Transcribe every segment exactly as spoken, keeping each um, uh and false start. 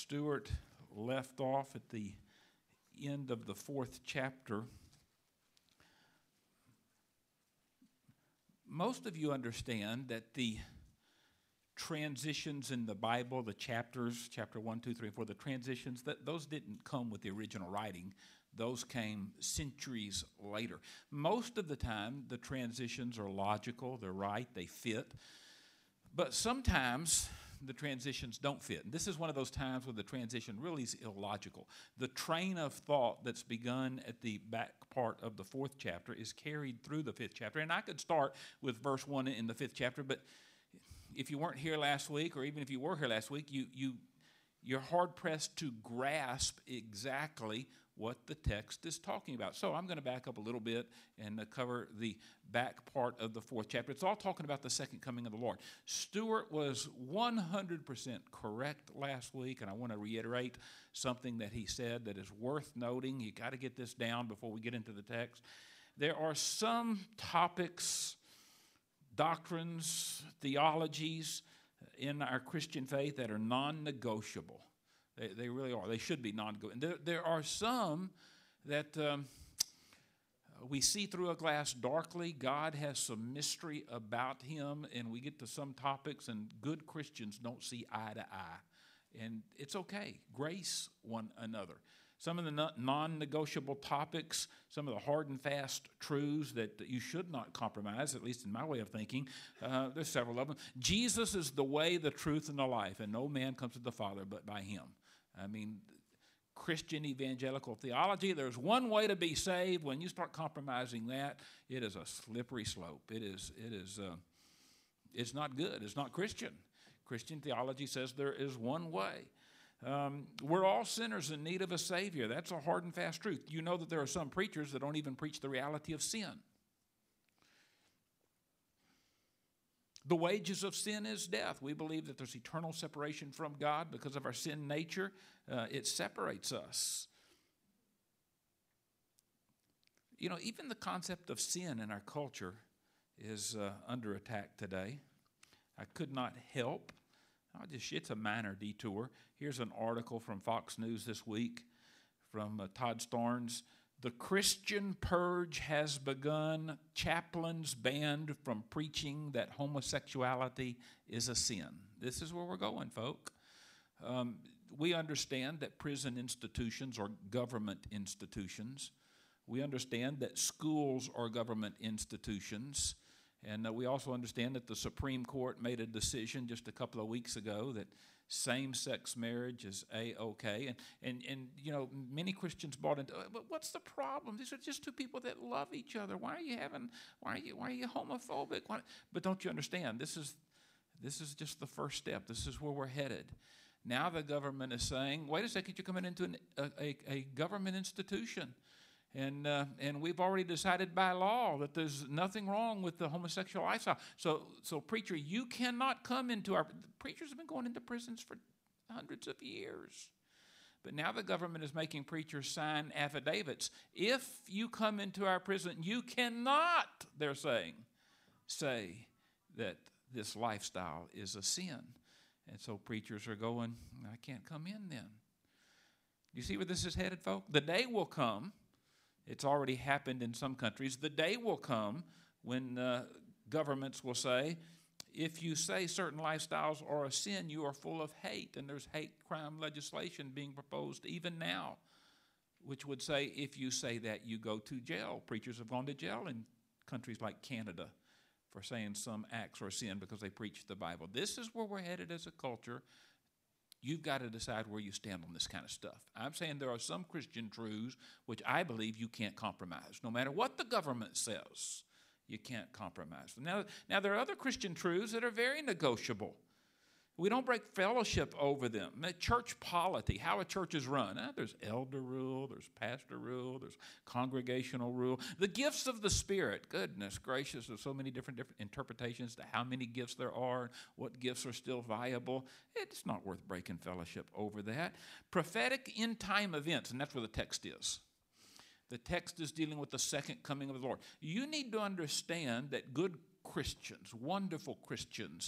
Stuart left off at the end of the fourth chapter, most of you understand that the transitions in the Bible, the chapters, chapter one, two, three, four, the transitions, that those didn't come with the original writing. Those came centuries later. Most of the time, the transitions are logical, they're right, they fit. But sometimes the transitions don't fit. And this is one of those times where the transition really is illogical. The train of thought that's begun at the back part of the fourth chapter is carried through the fifth chapter. And I could start with verse one in the fifth chapter, but if you weren't here last week, or even if you were here last week, you, you, you're hard-pressed to grasp exactly what the text is talking about. So I'm going to back up a little bit and uh, cover the back part of the fourth chapter. It's all talking about the second coming of the Lord. Stuart was one hundred percent correct last week, and I want to reiterate something that he said that is worth noting. You got to get this down before we get into the text. There are some topics, doctrines, theologies in our Christian faith that are non-negotiable. They, they really are. They should be non-negotiable. There, there are some that um, we see through a glass darkly. God has some mystery about him, and we get to some topics, and good Christians don't see eye to eye. And it's okay. Grace one another. Some of the non-negotiable topics, some of the hard and fast truths that you should not compromise, at least in my way of thinking, uh, there's several of them. Jesus is the way, the truth, and the life, and no man comes to the Father but by him. I mean, Christian evangelical theology, there's one way to be saved. When you start compromising that, it is a slippery slope. It is, it is, uh, it's not good. It's not Christian. Christian theology says there is one way. Um, we're all sinners in need of a Savior. That's a hard and fast truth. You know that there are some preachers that don't even preach the reality of sin. The wages of sin is death. We believe that there's eternal separation from God because of our sin nature. Uh, it separates us. You know, even the concept of sin in our culture is uh, under attack today. I could not help. I'll just, it's a minor detour. Here's an article from Fox News this week from uh, Todd Starnes. The Christian purge has begun. Chaplains banned from preaching that homosexuality is a sin. This is where we're going, folk. Um, we understand that prison institutions are government institutions. We understand that schools are government institutions. And uh, we also understand that the Supreme Court made a decision just a couple of weeks ago that same-sex marriage is A-okay. And, and, and you know, many Christians bought into, but what's the problem? These are just two people that love each other. Why are you having, why are you, why are you homophobic? Why? But don't you understand? This is, this is just the first step. This is where we're headed. Now the government is saying, wait a second, you're coming into an, a, a, a government institution. And uh, and we've already decided by law that there's nothing wrong with the homosexual lifestyle. So, so preacher, you cannot come into our... Preachers have been going into prisons for hundreds of years. But now the government is making preachers sign affidavits. If you come into our prison, you cannot, they're saying, say that this lifestyle is a sin. And so preachers are going, I can't come in then. You see where this is headed, folks? The day will come... It's already happened in some countries. The day will come when uh, governments will say, if you say certain lifestyles are a sin, you are full of hate. And there's hate crime legislation being proposed even now, which would say if you say that, you go to jail. Preachers have gone to jail in countries like Canada for saying some acts are sin because they preach the Bible. This is where we're headed as a culture. You've got to decide where you stand on this kind of stuff. I'm saying there are some Christian truths which I believe you can't compromise. No matter what the government says, you can't compromise. Now, now there are other Christian truths that are very negotiable. We don't break fellowship over them. Church polity, how a church is run. Eh, there's elder rule, there's pastor rule, there's congregational rule. The gifts of the Spirit, goodness gracious, there's so many different, different interpretations to how many gifts there are, what gifts are still viable. It's not worth breaking fellowship over that. Prophetic end-time events, and that's where the text is. The text is dealing with the second coming of the Lord. You need to understand that good Christians, wonderful Christians,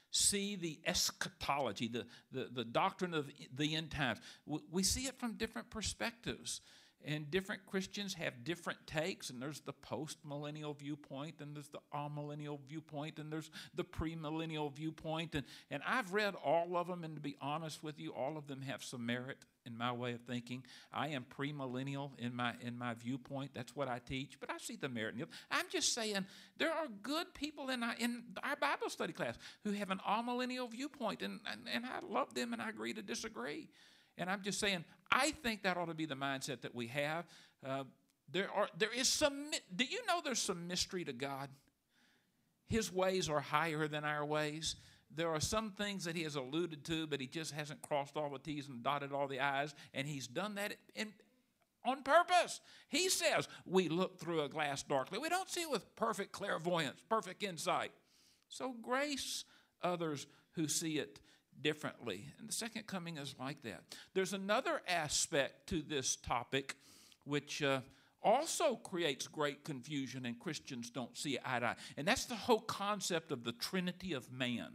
see the eschatology, the, the, the doctrine of the end times. We see it from different perspectives. And different Christians have different takes, and there's the post-millennial viewpoint, and there's the amillennial viewpoint, and there's the premillennial viewpoint. And, and I've read all of them, and to be honest with you, all of them have some merit in my way of thinking. I am premillennial in my in my viewpoint. That's what I teach, but I see the merit in it. I'm just saying there are good people in our, in our Bible study class who have an amillennial viewpoint, and, and, and I love them, and I agree to disagree. And I'm just saying, I think that ought to be the mindset that we have. Uh, there are, there is some, do you know there's some mystery to God? His ways are higher than our ways. There are some things that he has alluded to, but he just hasn't crossed all the T's and dotted all the I's, and he's done that in, on purpose. He says, we look through a glass darkly. We don't see it with perfect clairvoyance, perfect insight. So grace others who see it differently. And the second coming is like that. There's another aspect to this topic which uh, also creates great confusion, and Christians don't see eye to eye. And that's the whole concept of the Trinity of man.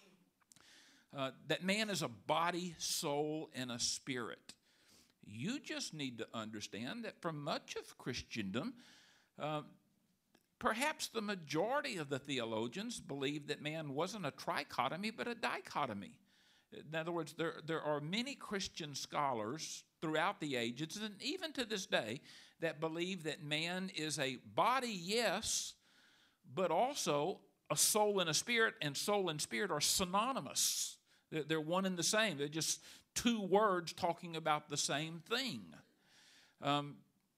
Uh, that man is a body, soul, and a spirit. You just need to understand that for much of Christendom, uh, perhaps the majority of the theologians believe that man wasn't a trichotomy, but a dichotomy. In other words, there, there are many Christian scholars throughout the ages, and even to this day, that believe that man is a body, yes, but also a soul and a spirit, and soul and spirit are synonymous. They're, they're one and the same. They're just two words talking about the same thing. Um,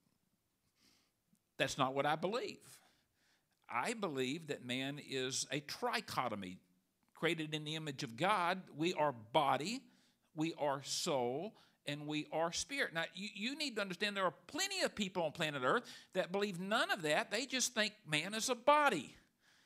that's not what I believe. I believe that man is a trichotomy. Created in the image of God, we are body, we are soul, and we are spirit. Now, you, you need to understand there are plenty of people on planet Earth that believe none of that. They just think man is a body.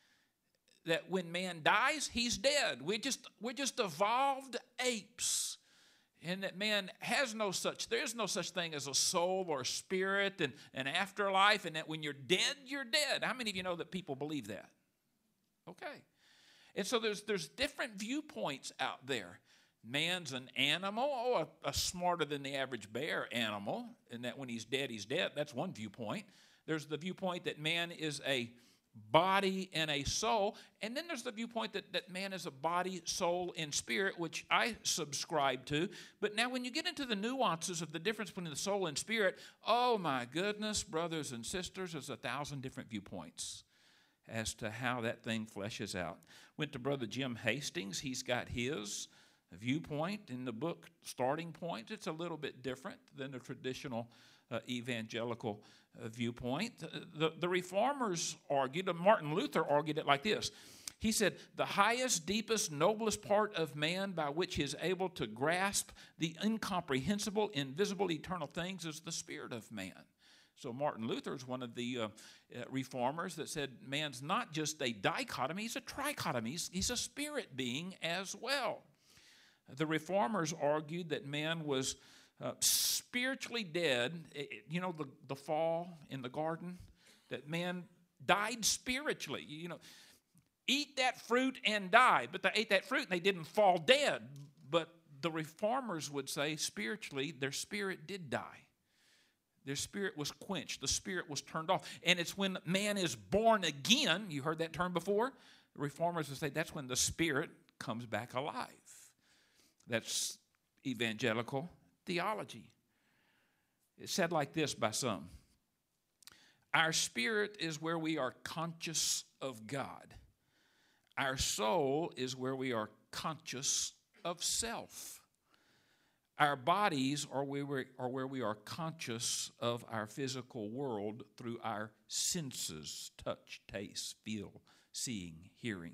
That when man dies, he's dead. We're just, we're just evolved apes. And that man has no such, there's no such thing as a soul or spirit and an afterlife, and that when you're dead, you're dead. How many of you know that people believe that? Okay. And so there's there's different viewpoints out there. Man's an animal, oh, a, a smarter than the average bear animal, and that when he's dead, he's dead. That's one viewpoint. There's the viewpoint that man is a body and a soul. And then there's the viewpoint that, that man is a body, soul, and spirit, which I subscribe to. But now when you get into the nuances of the difference between the soul and spirit, oh my goodness, brothers and sisters, there's a thousand different viewpoints as to how that thing fleshes out. Went to Brother Jim Hastings. He's got his viewpoint in the book Starting Point. It's a little bit different than the traditional uh, evangelical uh, viewpoint. The, the Reformers argued, Martin Luther argued it like this. He said, the highest, deepest, noblest part of man by which he is able to grasp the incomprehensible, invisible, eternal things is the spirit of man. So Martin Luther is one of the uh, uh, reformers that said man's not just a dichotomy, he's a trichotomy. He's, he's a spirit being as well. The reformers argued that man was uh, spiritually dead. It, you know, the, the fall in the garden, that man died spiritually. You know, eat that fruit and die. But they ate that fruit and they didn't fall dead. But the reformers would say spiritually their spirit did die. Their spirit was quenched. The spirit was turned off. And it's when man is born again, you heard that term before? The reformers would say that's when the spirit comes back alive. That's evangelical theology. It's said like this by some. Our spirit is where we are conscious of God. Our soul is where we are conscious of self. Our bodies are where, we are where we are conscious of our physical world through our senses, touch, taste, feel, seeing, hearing.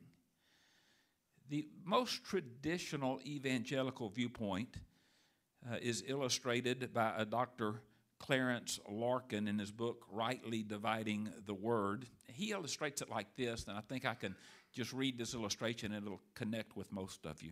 The most traditional evangelical viewpoint uh, is illustrated by a Doctor Clarence Larkin in his book, Rightly Dividing the Word. He illustrates it like this, and I think I can just read this illustration and it'll connect with most of you.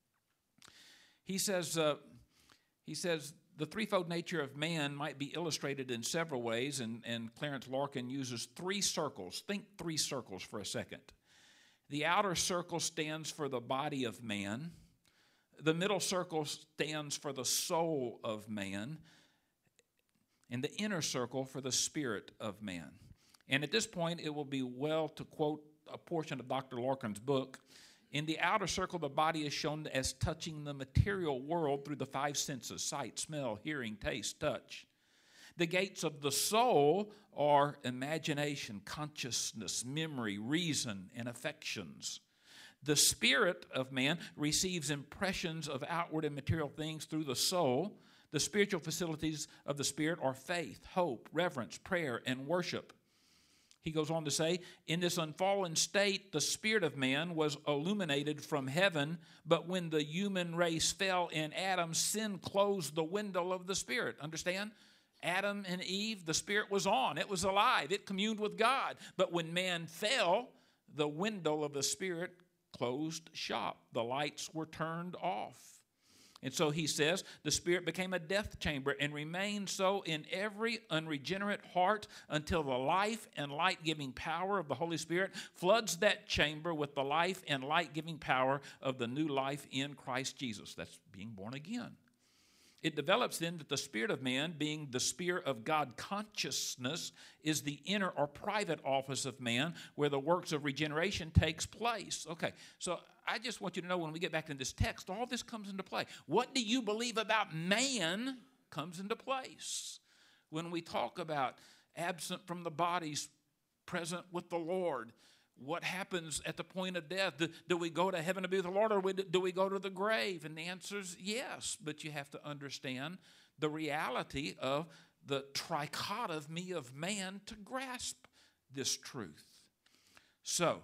He says, uh, he says, the threefold nature of man might be illustrated in several ways, and, and Clarence Larkin uses three circles. Think three circles for a second. The outer circle stands for the body of man. The middle circle stands for the soul of man. And the inner circle for the spirit of man. And at this point, it will be well to quote a portion of Doctor Larkin's book. In the outer circle, the body is shown as touching the material world through the five senses: sight, smell, hearing, taste, touch. The gates of the soul are imagination, consciousness, memory, reason, and affections. The spirit of man receives impressions of outward and material things through the soul. The spiritual facilities of the spirit are faith, hope, reverence, prayer, and worship. He goes on to say, in this unfallen state, the spirit of man was illuminated from heaven, but when the human race fell in Adam, sin closed the window of the spirit. Understand? Adam and Eve, the spirit was on. It was alive. It communed with God. But when man fell, the window of the spirit closed shop. The lights were turned off. And so he says, the spirit became a death chamber and remained so in every unregenerate heart until the life and light-giving power of the Holy Spirit floods that chamber with the life and light-giving power of the new life in Christ Jesus. That's being born again. It develops then that the spirit of man, being the spirit of God consciousness, is the inner or private office of man where the works of regeneration takes place. Okay, so I just want you to know when we get back into this text, all this comes into play. What do you believe about man comes into place. When we talk about absent from the bodies, present with the Lord, what happens at the point of death? Do, do we go to heaven to be with the Lord, or do we go to the grave? And the answer is yes, but you have to understand the reality of the trichotomy of man to grasp this truth. So,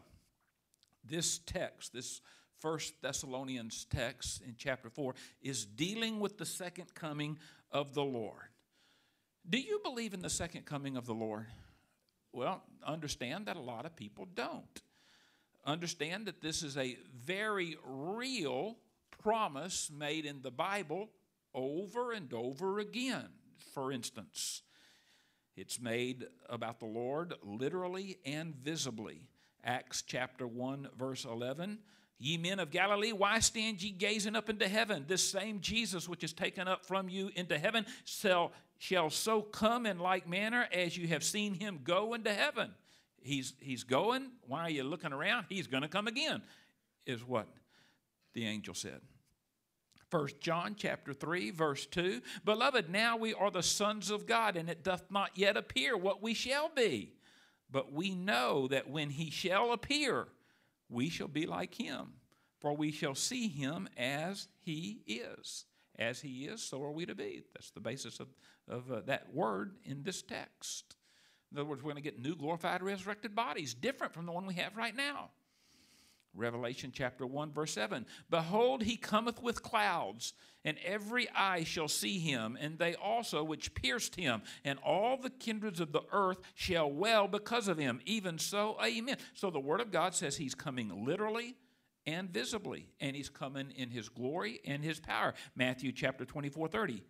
this text, this First Thessalonians text in chapter four, is dealing with the second coming of the Lord. Do you believe in the second coming of the Lord? Well, understand that a lot of people don't. Understand that this is a very real promise made in the Bible over and over again. For instance, it's made about the Lord literally and visibly. Acts chapter one, verse eleven. Ye men of Galilee, why stand ye gazing up into heaven? This same Jesus which is taken up from you into heaven shall, shall so come in like manner as you have seen him go into heaven. He's, he's going. Why are you looking around? He's going to come again, is what the angel said. First John chapter three, verse two. Beloved, now we are the sons of God, and it doth not yet appear what we shall be. But we know that when he shall appear, we shall be like him, for we shall see him as he is. As he is, so are we to be. That's the basis of, of uh, that word in this text. In other words, we're going to get new glorified resurrected bodies, different from the one we have right now. Revelation chapter one, verse seven. Behold, he cometh with clouds, and every eye shall see him, and they also which pierced him, and all the kindreds of the earth shall wail because of him. Even so, amen. So the word of God says he's coming literally and visibly, and he's coming in his glory and his power. Matthew chapter twenty-four, thirty.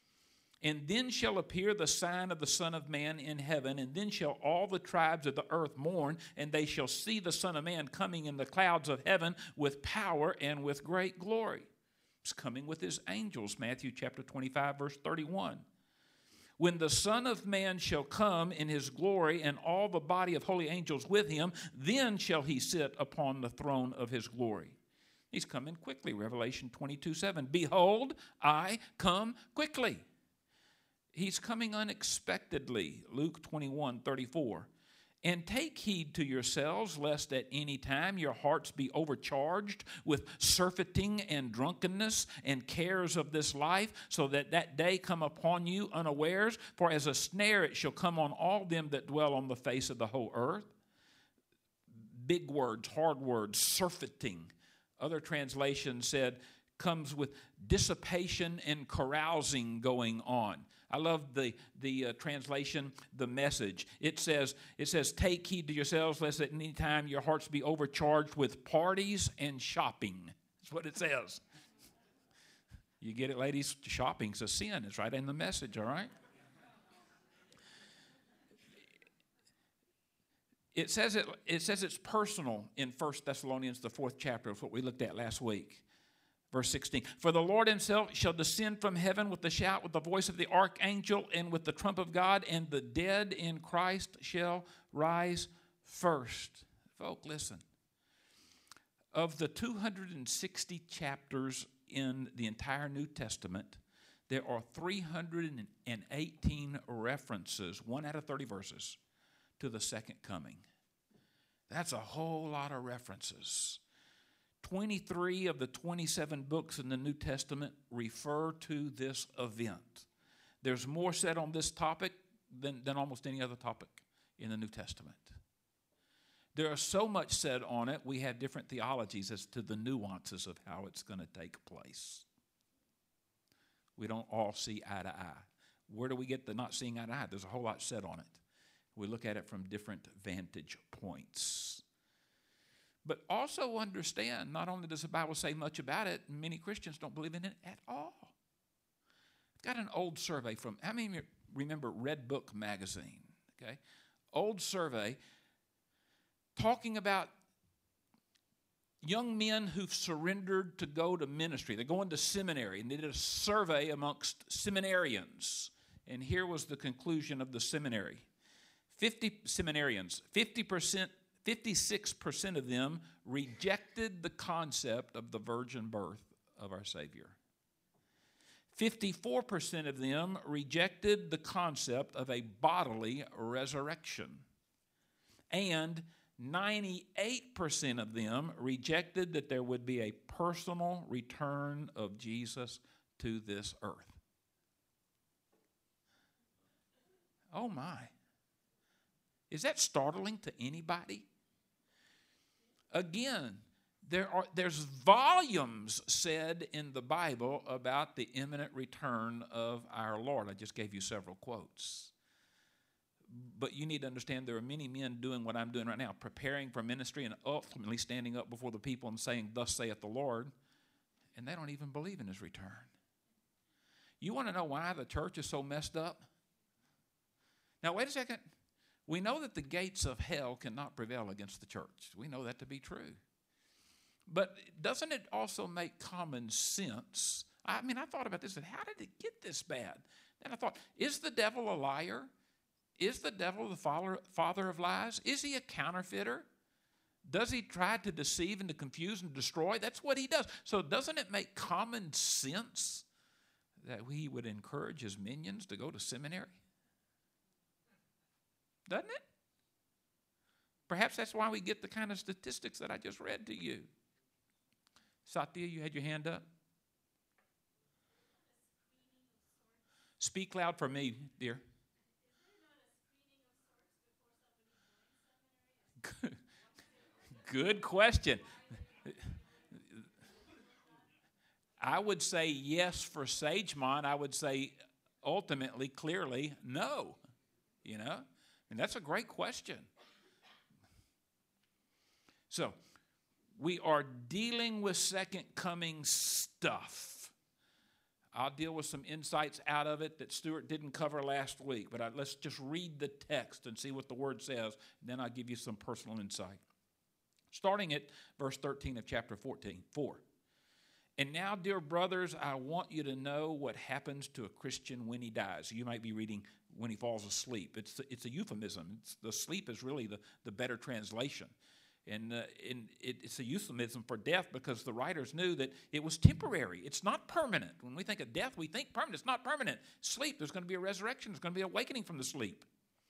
And then shall appear the sign of the Son of Man in heaven, and then shall all the tribes of the earth mourn, and they shall see the Son of Man coming in the clouds of heaven with power and with great glory. He's coming with his angels, Matthew chapter twenty-five, verse thirty-one. When the Son of Man shall come in his glory, and all the body of holy angels with him, then shall he sit upon the throne of his glory. He's coming quickly, Revelation twenty-two, seven. Behold, I come quickly. He's coming unexpectedly, Luke twenty-one, thirty-four. And take heed to yourselves, lest at any time your hearts be overcharged with surfeiting and drunkenness and cares of this life, so that that day come upon you unawares. For as a snare it shall come on all them that dwell on the face of the whole earth. Big words, hard words, surfeiting. Other translations said, comes with dissipation and carousing going on. I love the the uh, translation, the Message. It says, it says, take heed to yourselves, lest at any time your hearts be overcharged with parties and shopping. That's what it says. You get it, ladies? Shopping's a sin. It's right in the Message, all right? It says it, it says it's personal in First Thessalonians, the fourth chapter. That's what we looked at last week. Verse sixteen, for the Lord himself shall descend from heaven with the shout, with the voice of the archangel, and with the trump of God, and the dead in Christ shall rise first. Folk, listen. Of the two hundred sixty chapters in the entire New Testament, there are three hundred eighteen references, one out of thirty verses, to the second coming. That's a whole lot of references. twenty-three of the twenty-seven books in the New Testament refer to this event. There's more said on this topic than, than almost any other topic in the New Testament. There is so much said on it, we have different theologies as to the nuances of how it's going to take place. We don't all see eye to eye. Where do we get the not seeing eye to eye? There's a whole lot said on it. We look at it from different vantage points. But also understand, not only does the Bible say much about it, many Christians don't believe in it at all. I've got an old survey from, how many of you remember Red Book magazine? Okay, old survey talking about young men who've surrendered to go to ministry. They're going to seminary, and they did a survey amongst seminarians. And here was the conclusion of the seminary. fifty seminarians, fifty percent fifty-six percent of them rejected the concept of the virgin birth of our Savior. fifty-four percent of them rejected the concept of a bodily resurrection. And ninety-eight percent of them rejected that there would be a personal return of Jesus to this earth. Oh my. Is that startling to anybody? Again, there are there's volumes said in the Bible about the imminent return of our Lord. I just gave you several quotes. But you need to understand there are many men doing what I'm doing right now, preparing for ministry and ultimately standing up before the people and saying, thus saith the Lord, and they don't even believe in his return. You want to know why the church is so messed up? Now, wait a second. We know that the gates of hell cannot prevail against the church. We know that to be true. But doesn't it also make common sense? I mean, I thought about this, and how did it get this bad? Then I thought, is the devil a liar? Is the devil the father, father of lies? Is he a counterfeiter? Does he try to deceive and to confuse and destroy? That's what he does. So doesn't it make common sense that he would encourage his minions to go to seminary? Doesn't it? Perhaps that's why we get the kind of statistics that I just read to you. Satya, you had your hand up? Speak loud for me, dear. Good, good question. I would say yes for Sagemont. I would say ultimately, clearly, no. You know? And that's a great question. So, we are dealing with second coming stuff. I'll deal with some insights out of it that Stuart didn't cover last week, but I, let's just read the text and see what the word says, and then I'll give you some personal insight. Starting at verse thirteen of chapter fourteen, four. And now, dear brothers, I want you to know what happens to a Christian when he dies. You might be reading when he falls asleep. It's, it's a euphemism. It's, the sleep is really the, the better translation. And, uh, and it, it's a euphemism for death because the writers knew that it was temporary. It's not permanent. When we think of death, we think permanent. It's not permanent. Sleep, there's going to be a resurrection. There's going to be awakening from the sleep.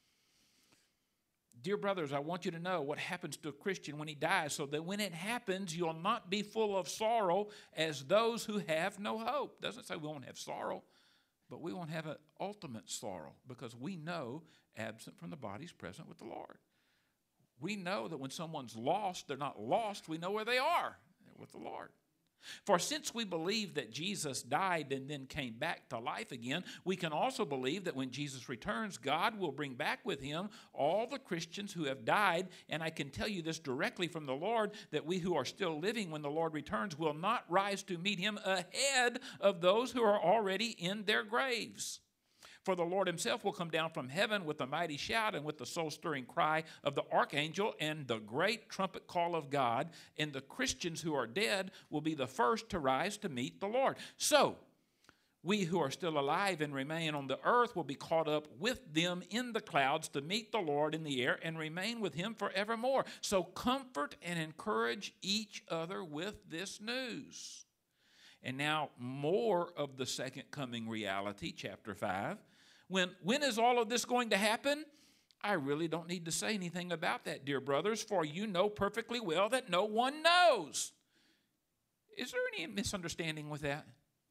Dear brothers, I want you to know what happens to a Christian when he dies, so that when it happens, you'll not be full of sorrow as those who have no hope. Doesn't say we won't have sorrow, but we won't have an ultimate sorrow because we know absent from the body is present with the Lord. We know that when someone's lost, they're not lost. We know where they are. They're with the Lord. For since we believe that Jesus died and then came back to life again, we can also believe that when Jesus returns, God will bring back with him all the Christians who have died. And I can tell you this directly from the Lord, that we who are still living when the Lord returns will not rise to meet him ahead of those who are already in their graves. For the Lord himself will come down from heaven with a mighty shout and with the soul-stirring cry of the archangel and the great trumpet call of God, and the Christians who are dead will be the first to rise to meet the Lord. So, we who are still alive and remain on the earth will be caught up with them in the clouds to meet the Lord in the air and remain with him forevermore. So comfort and encourage each other with this news. And now more of the second coming reality, chapter five. When, when is all of this going to happen? I really don't need to say anything about that, dear brothers, for you know perfectly well that no one knows. Is there any misunderstanding with that?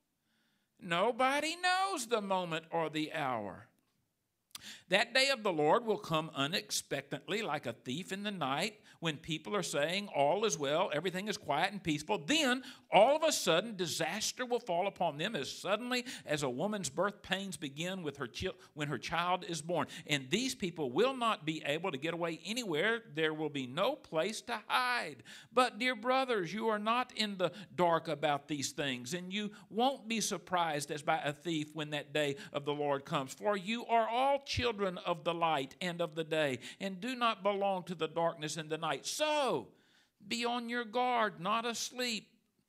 Nobody knows the moment or the hour. That day of the Lord will come unexpectedly like a thief in the night when people are saying all is well, everything is quiet and peaceful. Then, all of a sudden, disaster will fall upon them as suddenly as a woman's birth pains begin with her chi- when her child is born. And these people will not be able to get away anywhere. There will be no place to hide. But, dear brothers, you are not in the dark about these things, and you won't be surprised as by a thief when that day of the Lord comes. For you are all children of the light and of the day, and do not belong to the darkness and the night. So, be on your guard, not asleep.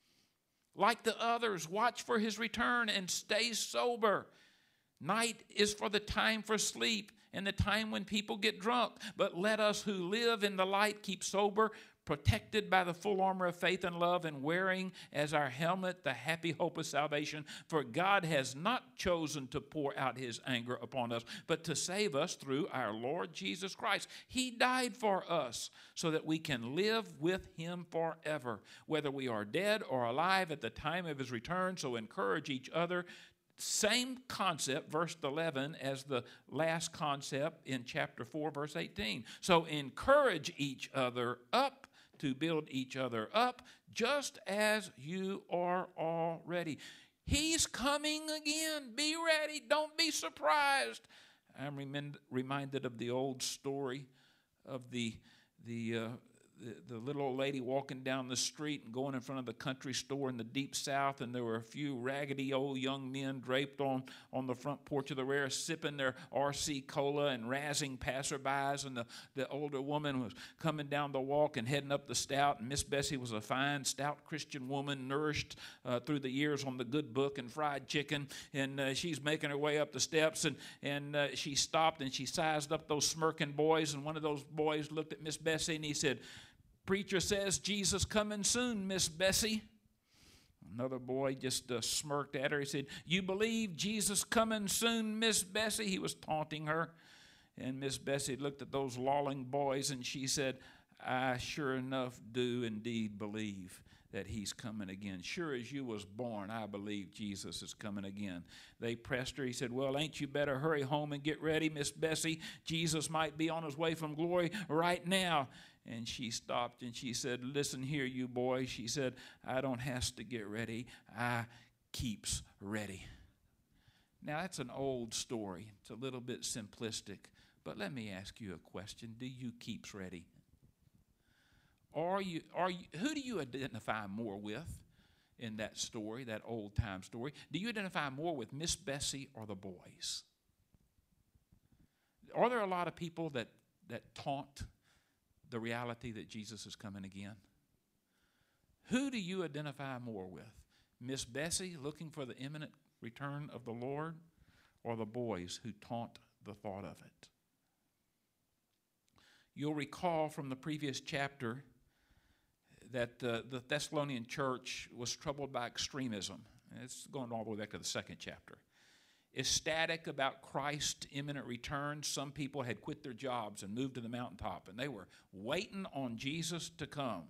Like the others, watch for his return and stay sober. Night is for the time for sleep and the time when people get drunk. But let us who live in the light keep sober, protected by the full armor of faith and love, and wearing as our helmet the happy hope of salvation. For God has not chosen to pour out his anger upon us, but to save us through our Lord Jesus Christ. He died for us so that we can live with him forever, whether we are dead or alive at the time of his return. So encourage each other. Same concept, verse eleven, as the last concept in chapter four, verse eighteen. So encourage each other up to build each other up, just as you are already. He's coming again. Be ready. Don't be surprised. I'm remind, reminded of the old story of the the, uh, the the little old lady walking down the street and going in front of the country store in the deep south, and there were a few raggedy old young men draped on, on the front porch of the rear, sipping their R C Cola and razzing passerbys, and the, the older woman was coming down the walk and heading up the stout, and Miss Bessie was a fine, stout Christian woman, nourished uh, through the years on the good book and fried chicken, and uh, she's making her way up the steps, and, and uh, she stopped and she sized up those smirking boys, and one of those boys looked at Miss Bessie and he said, "Preacher says Jesus coming soon, Miss Bessie." Another boy just uh, smirked at her. He said, "You believe Jesus coming soon, Miss Bessie?" He was taunting her. And Miss Bessie looked at those lolling boys and she said, "I sure enough do indeed believe that he's coming again. Sure as you was born, I believe Jesus is coming again." They pressed her. He said, "Well, ain't you better hurry home and get ready, Miss Bessie? Jesus might be on his way from glory right now." And she stopped and she said, "Listen here, you boy." She said, "I don't have to get ready. I keeps ready." Now, that's an old story. It's a little bit simplistic. But let me ask you a question. Do you keeps ready? Are you, are you, who do you identify more with in that story, that old-time story? Do you identify more with Miss Bessie or the boys? Are there a lot of people that, that taunt the reality that Jesus is coming again? Who do you identify more with? Miss Bessie looking for the imminent return of the Lord, or the boys who taunt the thought of it? You'll recall from the previous chapter that uh, the Thessalonian church was troubled by extremism. It's going all the way back to the second chapter. Ecstatic about Christ's imminent return, some people had quit their jobs and moved to the mountaintop, and they were waiting on Jesus to come.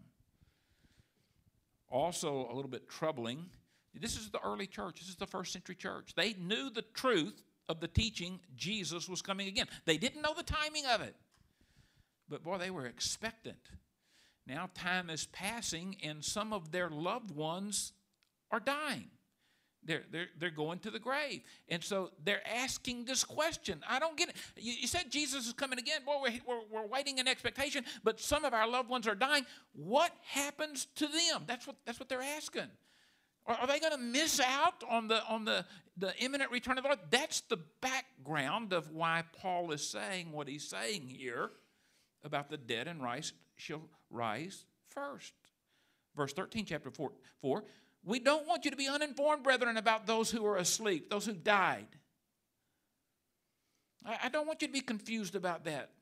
Also, a little bit troubling, this is the early church. This is the first century church. They knew the truth of the teaching Jesus was coming again. They didn't know the timing of it. But boy, they were expectant. Now time is passing, and some of their loved ones are dying. They're, they're, they're going to the grave. And so they're asking this question. I don't get it. You, you said Jesus is coming again. Boy, we're, we're, we're waiting in expectation, but some of our loved ones are dying. What happens to them? That's what, that's what they're asking. Are, are they going to miss out on the on the, the imminent return of the Lord? That's the background of why Paul is saying what he's saying here about the dead in Christ shall rise first. Verse thirteen, chapter four, four. We don't want you to be uninformed, brethren, about those who are asleep, those who died. I, I don't want you to be confused about that.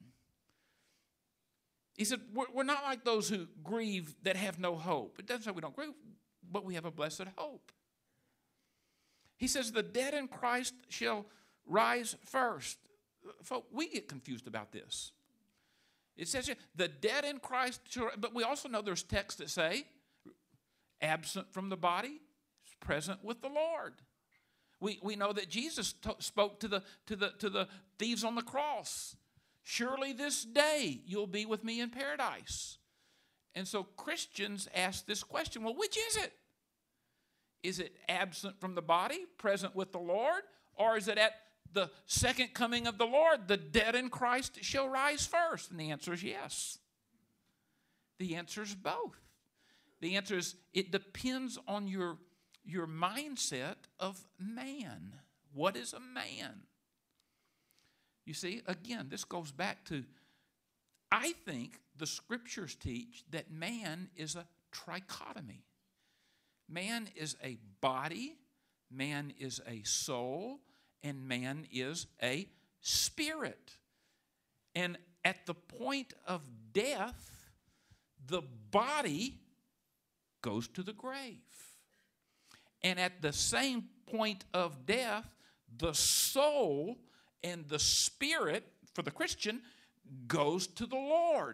He said, we're, we're not like those who grieve that have no hope. It doesn't say we don't grieve, but we have a blessed hope. He says, the dead in Christ shall rise first. Folks, we get confused about this. It says here, the dead in Christ shall, but we also know there's texts that say, absent from the body, is present with the Lord. We we know that Jesus t- spoke to the to the to the thieves on the cross. Surely this day you'll be with me in paradise. And so Christians ask this question, well, which is it? Is it absent from the body, present with the Lord? Or is it at the second coming of the Lord, the dead in Christ shall rise first? And the answer is yes. The answer is both. The answer is it depends on your, your mindset of man. What is a man? You see, again, this goes back to, I think the scriptures teach that man is a trichotomy. Man is a body, man is a soul, and man is a spirit. And at the point of death, the body goes to the grave. And at the same point of death, the soul and the spirit, for the Christian, goes to the Lord.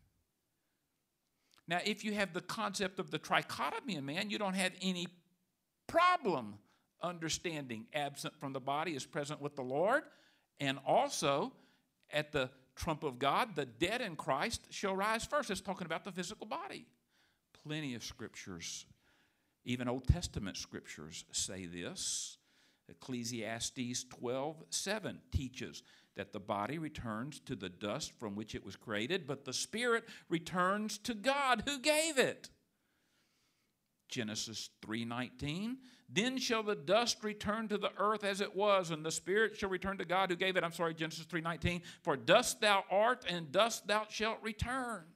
Now, if you have the concept of the trichotomy of man, you don't have any problem understanding absent from the body is present with the Lord, and also at the trump of God, the dead in Christ shall rise first. It's talking about the physical body. Plenty of scriptures, even Old Testament scriptures, say this. Ecclesiastes twelve seven teaches that the body returns to the dust from which it was created, but the spirit returns to God who gave it. Genesis three nineteen, then shall the dust return to the earth as it was, and the spirit shall return to God who gave it. I'm sorry, Genesis three nineteen, for dust thou art, and dust thou shalt return.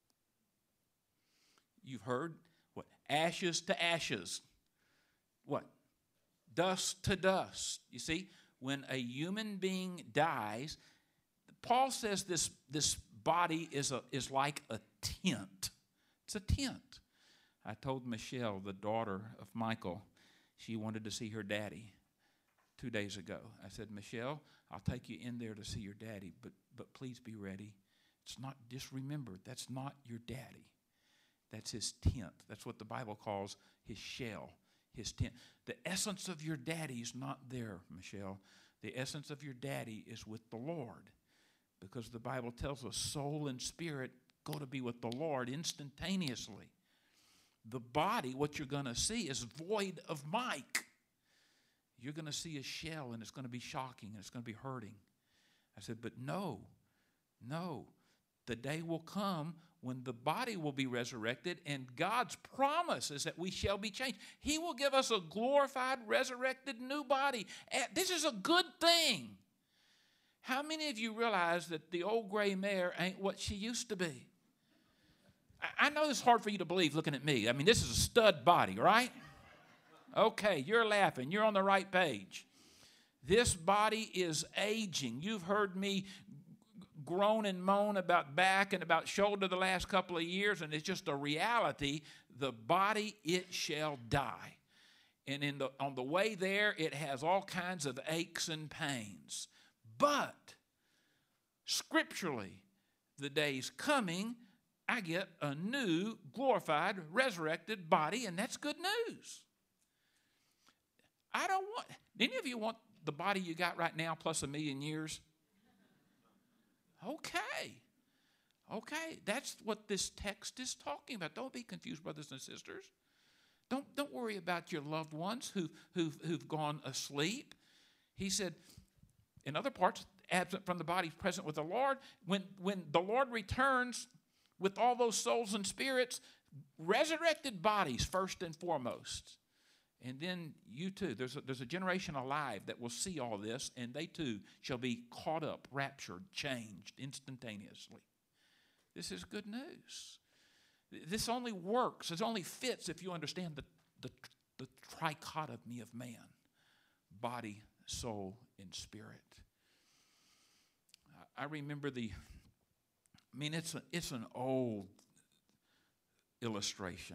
You've heard what? Ashes to ashes. What? Dust to dust. You see, when a human being dies, Paul says this, this body is, a, is like a tent. It's a tent. I told Michelle, the daughter of Michael, she wanted to see her daddy two days ago. I said, Michelle, I'll take you in there to see your daddy, but, but please be ready. It's not, just remember, that's not your daddy. That's his tent. That's what the Bible calls his shell, his tent. The essence of your daddy is not there, Michelle. The essence of your daddy is with the Lord, because the Bible tells us soul and spirit go to be with the Lord instantaneously. The body, what you're going to see, is void of Mike. You're going to see a shell, and it's going to be shocking, and it's going to be hurting. I said, but no, no. The day will come when the body will be resurrected, and God's promise is that we shall be changed. He will give us a glorified, resurrected new body. This is a good thing. How many of you realize that the old gray mare ain't what she used to be? I know it's hard for you to believe looking at me. I mean, this is a stud body, right? Okay, you're laughing. You're on the right page. This body is aging. You've heard me groan and moan about back and about shoulder the last couple of years, and it's just a reality. The body, it shall die. And in the, on the way there, it has all kinds of aches and pains. But scripturally, the day's coming, I get a new, glorified, resurrected body, and that's good news. I don't want, any of you want the body you got right now plus a million years? Okay. Okay. That's what this text is talking about. Don't be confused, brothers and sisters. Don't, don't worry about your loved ones who, who've, who've gone asleep. He said, in other parts, absent from the body, present with the Lord. When, when the Lord returns with all those souls and spirits, resurrected bodies first and foremost. And then you too, there's a, there's a generation alive that will see all this, and they too shall be caught up, raptured, changed instantaneously. This is good news. This only works, this only fits if you understand the, the, the trichotomy of man, body, soul, and spirit. I remember the, I mean, it's a, it's an old illustration.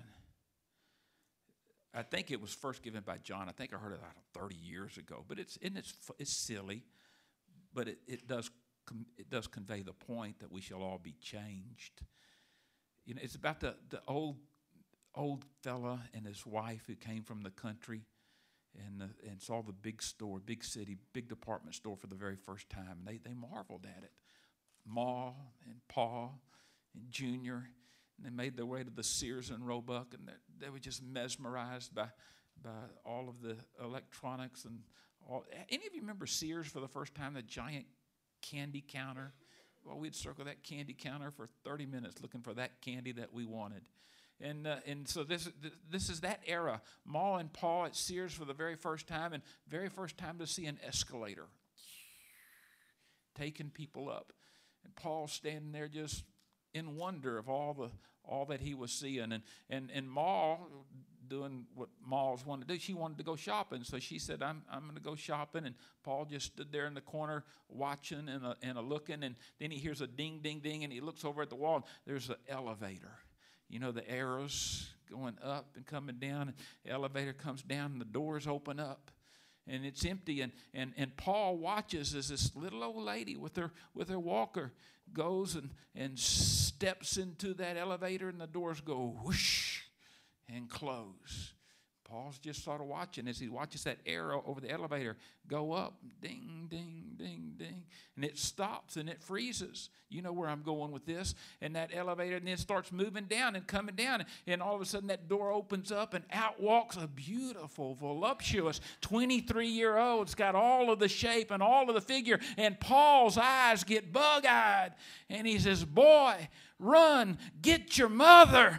I think it was first given by John. I think I heard it about thirty years ago. But it's and it's it's silly, but it, it does it does convey the point that we shall all be changed. You know, it's about the, the old old fella and his wife who came from the country and the, and saw the big store, big city, big department store for the very first time. And they they marveled at it. Ma and Pa and Junior. And they made their way to the Sears and Roebuck, and they were just mesmerized by by all of the electronics and all. Any of you remember Sears for the first time? The giant candy counter. Well, we'd circle that candy counter for thirty minutes looking for that candy that we wanted, and uh, and so this this is that era. Ma and Pa at Sears for the very first time, and very first time to see an escalator taking people up, and Paul standing there just in wonder of all the all that he was seeing, and and and Ma doing what Ma's wanted to do. She wanted to go shopping, so she said, "I'm I'm going to go shopping." And Paul just stood there in the corner watching and a, and a looking, and then he hears a ding, ding, ding, and he looks over at the wall. And there's an elevator, you know, the arrows going up and coming down. And the elevator comes down, and the doors open up. And it's empty, and, and, and Paul watches as this little old lady with her with her walker goes and, and steps into that elevator, and the doors go whoosh and close. Paul's just sort of watching as he watches that arrow over the elevator go up, ding, ding, ding, ding, and it stops and it freezes. You know where I'm going with this. And that elevator and then starts moving down and coming down, and all of a sudden that door opens up, and out walks a beautiful, voluptuous twenty-three-year-old. It's got all of the shape and all of the figure, and Paul's eyes get bug-eyed, and he says, "Boy, run, get your mother."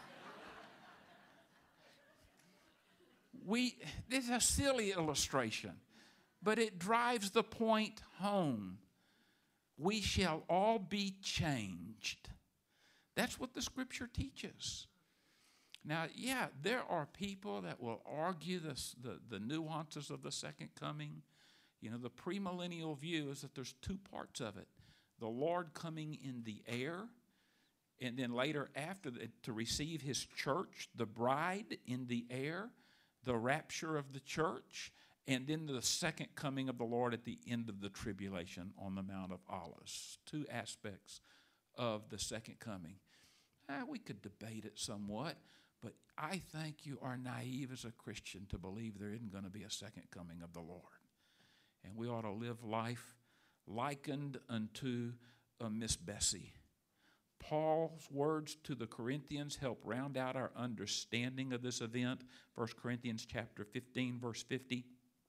We, this is a silly illustration, but it drives the point home. We shall all be changed. That's what the Scripture teaches. Now, yeah, there are people that will argue this, the, the nuances of the second coming. You know, the premillennial view is that there's two parts of it. The Lord coming in the air, and then later after the, to receive his church, the bride in the air, the rapture of the church, and then the second coming of the Lord at the end of the tribulation on the Mount of Olives. Two aspects of the second coming. Eh, we could debate it somewhat, but I think you are naive as a Christian to believe there isn't going to be a second coming of the Lord. And we ought to live life likened unto a Miss Bessie. Paul's words to the Corinthians help round out our understanding of this event. First Corinthians chapter fifteen, verse fifty.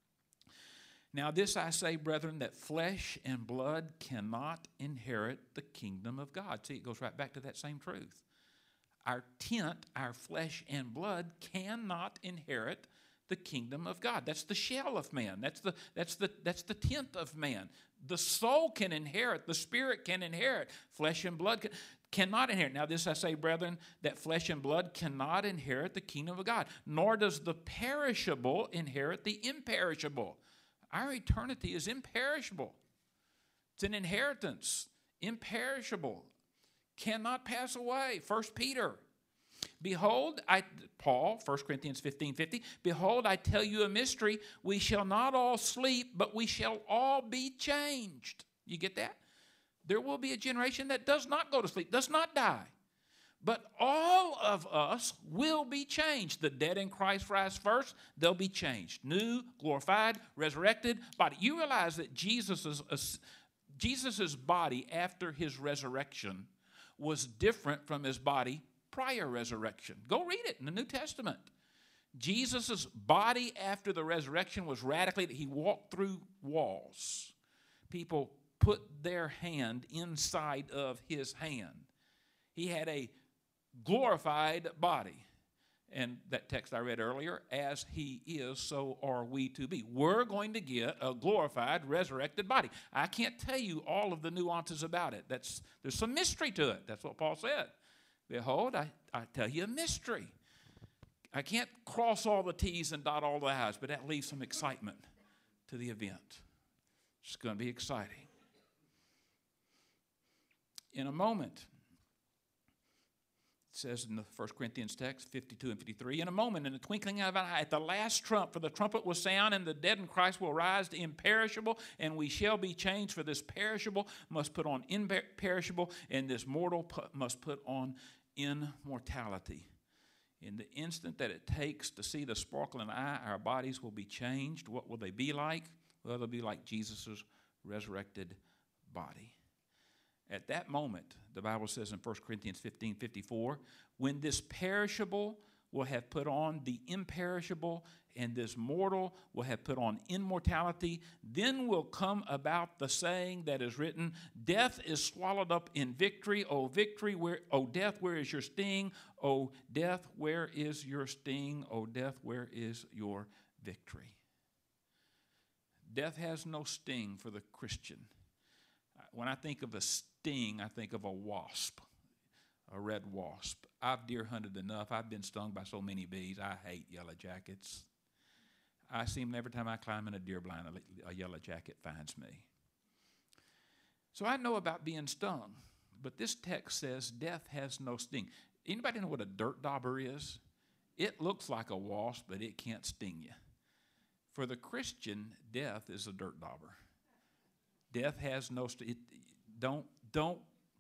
Now this I say, brethren, that flesh and blood cannot inherit the kingdom of God. See, it goes right back to that same truth. Our tent, our flesh and blood cannot inherit the kingdom of God. That's the shell of man. That's the, that's the, that's the tent of man. The soul can inherit. The spirit can inherit. Flesh and blood can, cannot inherit. Now this I say, brethren, that flesh and blood cannot inherit the kingdom of God, nor does the perishable inherit the imperishable. Our eternity is imperishable. It's an inheritance. Imperishable. Cannot pass away. First Peter. Behold, I, Paul, First Corinthians fifteen fifty, behold, I tell you a mystery. We shall not all sleep, but we shall all be changed. You get that? There will be a generation that does not go to sleep, does not die. But all of us will be changed. The dead in Christ rise first, they'll be changed. New, glorified, resurrected body. You realize that Jesus' Jesus's body after his resurrection was different from his body prior resurrection. Go read it in the New Testament. Jesus' body after the resurrection was radically, he walked through walls. People put their hand inside of his hand. He had a glorified body. And that text I read earlier, as he is, so are we to be. We're going to get a glorified, resurrected body. I can't tell you all of the nuances about it. That's, there's some mystery to it. That's what Paul said. Behold, I, I tell you a mystery. I can't cross all the T's and dot all the I's, but that leaves some excitement to the event. It's going to be exciting. In a moment, it says in the First Corinthians text, fifty-two and fifty-three, in a moment, in the twinkling of an eye, at the last trump, for the trumpet will sound, and the dead in Christ will rise to imperishable, and we shall be changed. For this perishable must put on imperishable, and this mortal must put on immortality. In the instant that it takes to see the sparkling eye, our bodies will be changed. What will they be like? Well, they'll be like Jesus' resurrected body. At that moment, the Bible says in First Corinthians fifteen fifty-four, when this perishable will have put on the imperishable, and this mortal will have put on immortality, then will come about the saying that is written, death is swallowed up in victory. O victory, where, O death, where is your sting? O death, where is your sting? O death, where is your victory? Death has no sting for the Christian. When I think of a sting, I think of a wasp, a red wasp. I've deer hunted enough. I've been stung by so many bees. I hate yellow jackets. I seem every time I climb in a deer blind, a, a yellow jacket finds me. So I know about being stung, but this text says death has no sting. Anybody know what a dirt dauber is? It looks like a wasp, but it can't sting you. For the Christian, death is a dirt dauber. Death has no st- it, don't don't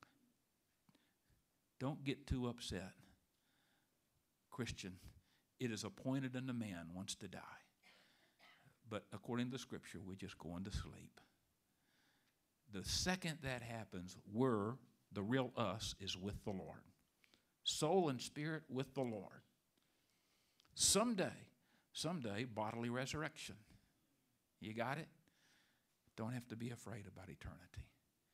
don't get too upset. Christian, it is appointed unto man once to die. But according to Scripture, we're just going to sleep. The second that happens, we're, the real us, is with the Lord. Soul and spirit with the Lord. Someday, someday, bodily resurrection. You got it? Don't have to be afraid about eternity.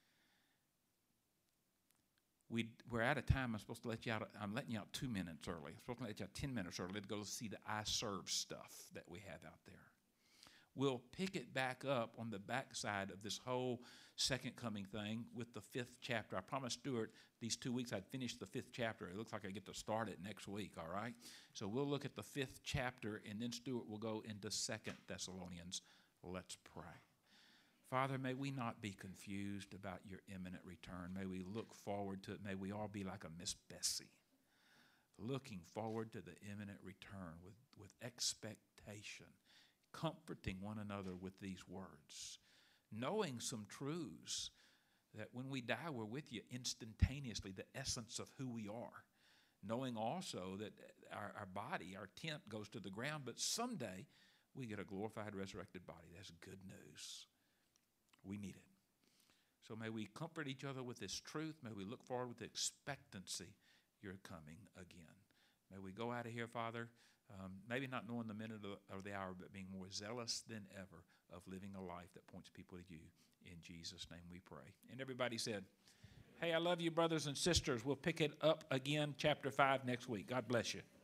We, we're out of time. I'm supposed to let you out. I'm letting you out two minutes early. I'm supposed to let you out ten minutes early to go see the I Serve stuff that we have out there. We'll pick it back up on the backside of this whole second coming thing with the fifth chapter. I promised Stuart these two weeks I'd finish the fifth chapter. It looks like I get to start it next week, all right? So we'll look at the fifth chapter, and then Stuart will go into Second Thessalonians. Let's pray. Father, may we not be confused about your imminent return. May we look forward to it. May we all be like a Miss Bessie, looking forward to the imminent return with, with expectation, comforting one another with these words, knowing some truths that when we die, we're with you instantaneously, the essence of who we are, knowing also that our, our body, our tent goes to the ground, but someday we get a glorified, resurrected body. That's good news. We need it. So may we comfort each other with this truth. May we look forward with expectancy you're coming again. May we go out of here, Father, um, maybe not knowing the minute or the hour, but being more zealous than ever of living a life that points people to you. In Jesus' name we pray. And everybody said, hey, I love you, brothers and sisters. We'll pick it up again, chapter five, next week. God bless you.